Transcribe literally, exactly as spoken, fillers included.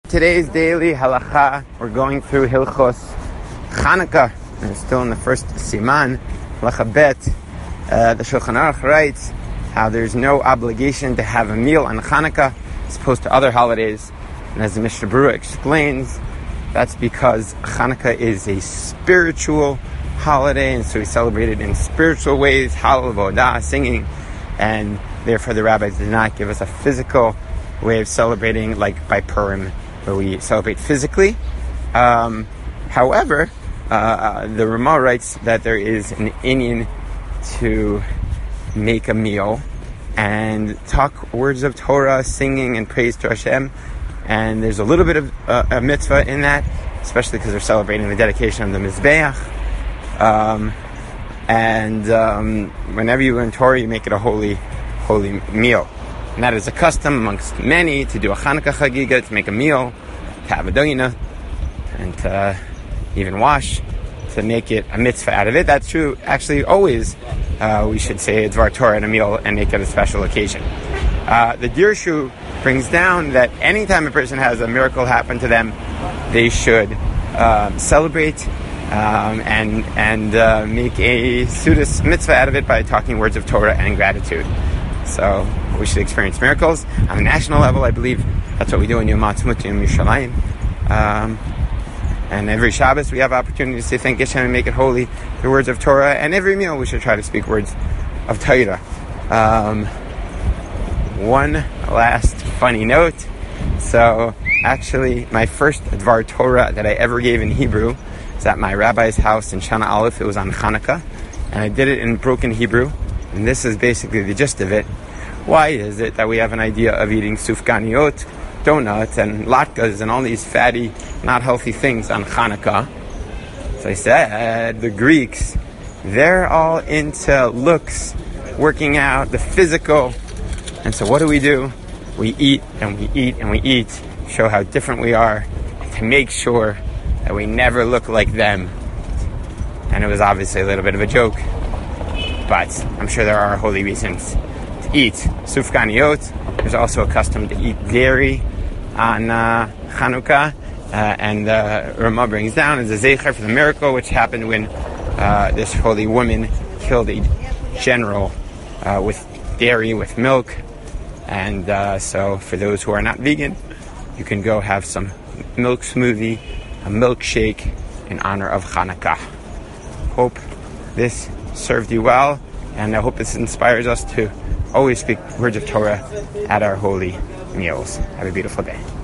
today's daily halacha, we're going through Hilchos Chanukah. We're still in the first siman, halacha bet. Uh, the Shulchan Aruch writes how there's no obligation to have a meal on Chanukah as opposed to other holidays. And as the Mishnah Berurah explains, that's because Chanukah is a spiritual holiday, and so we celebrate it in spiritual ways, Hallel Vodah, singing, and therefore the rabbis did not give us a physical way of celebrating like by Purim, where we celebrate physically. Um, however, uh, the Ramah writes that there is an inyan to make a meal and talk words of Torah, singing and praise to Hashem, and there's a little bit of uh, a mitzvah in that, especially because they're celebrating the dedication of the Mizbeach. Um, and um, whenever you learn Torah, you make it a holy, holy meal. And that is a custom amongst many to do a Chanukah Chagiga, to make a meal, to have a doina, and to even wash, to make it a mitzvah out of it. That's true, actually, always. Uh, we should say a Dvar Torah at a meal and make it a special occasion. Uh, the Dirshu brings down that anytime a person has a miracle happen to them, they should uh, celebrate um, and and uh, make a Sudas mitzvah out of it by talking words of Torah and gratitude. So we should experience miracles on a national level. I believe that's what we do in Yom Ha'atzmaut in Yerushalayim. Um, and every Shabbos we have opportunity to say thank Hashem and make it holy through words of Torah. And every meal we should try to speak words of Torah. Um, one last funny note. So actually, my first Dvar Torah that I ever gave in Hebrew was at my rabbi's house in Shana Aleph. It was on Chanukah, and I did it in broken Hebrew. And this is basically the gist of it. Why is it that we have an idea of eating sufganiot, donuts, and latkes, and all these fatty, not healthy things on Chanukah? So I said, the Greeks, they're all into looks, working out, the physical. And so what do we do? We eat, and we eat, and we eat, show how different we are, to make sure that we never look like them. And it was obviously a little bit of a joke, but I'm sure there are holy reasons to eat sufganiot. There's also a custom to eat dairy on uh, Chanukah, uh, and uh, Ramah brings down as a zecher for the miracle which happened when uh, this holy woman killed a general uh, with dairy, with milk. And uh, so for those who are not vegan, you can go have some milk smoothie, a milkshake in honor of Chanukah. Hope this served you well, and I hope this inspires us to always speak words of Torah at our holy meals. Have a beautiful day.